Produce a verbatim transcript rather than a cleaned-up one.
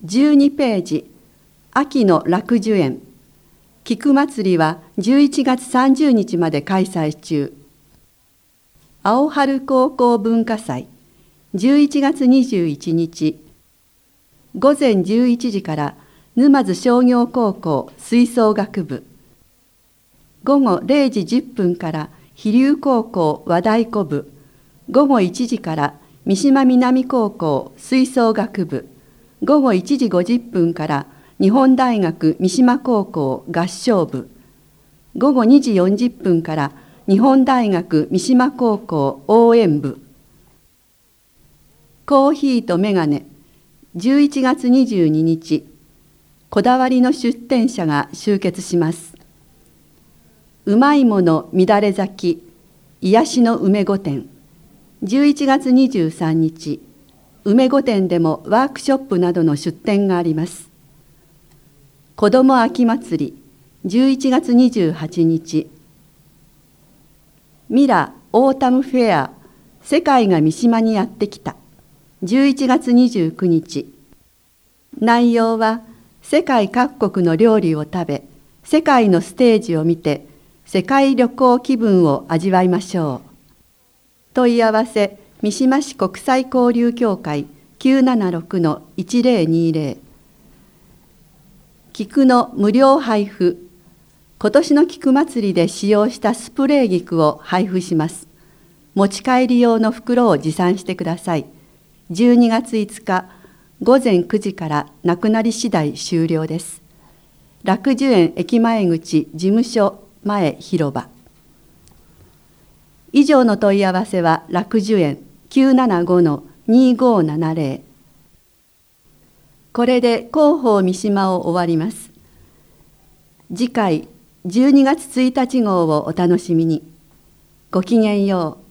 じゅうにページ、秋の楽寿園。菊祭りはじゅういちがつさんじゅうにちまで開催中。青春高校文化祭、じゅういちがつにじゅういちにち、ごぜんじゅういちじから沼津商業高校吹奏楽部、ごごれいじじゅっぷんから飛龍高校和太鼓部、ごごいちじから三島南高校吹奏楽部、ごごいちじごじゅっぷんから日本大学三島高校合唱部、ごごにじよんじゅっぷんから日本大学三島高校応援部。コーヒーとメガネ、じゅういちがつにじゅうににち、こだわりの出店者が集結します。うまいもの乱れ咲き、癒しの梅御殿、じゅういちがつにじゅうさんにち、梅御殿でもワークショップなどの出店があります。子ども秋祭り、じゅういちがつにじゅうはちにち、ミラ・オータムフェア、世界が三島にやってきた、じゅういちがつにじゅうくにち。内容は、世界各国の料理を食べ、世界のステージを見て、世界旅行気分を味わいましょう。問い合わせ、三島市国際交流協会 きゅうななろくのいちぜろにぜろ。菊の無料配布。今年の菊祭りで使用したスプレー菊を配布します。持ち帰り用の袋を持参してください。じゅうにがついつかごぜんくじからなくなり次第終了です。楽寿園駅前口事務所前広場。以上の問い合わせは楽寿園 きゅうななごのにごーななぜろ。これで広報三島を終わります。次回じゅうにがつついたち号をお楽しみに。ごきげんよう。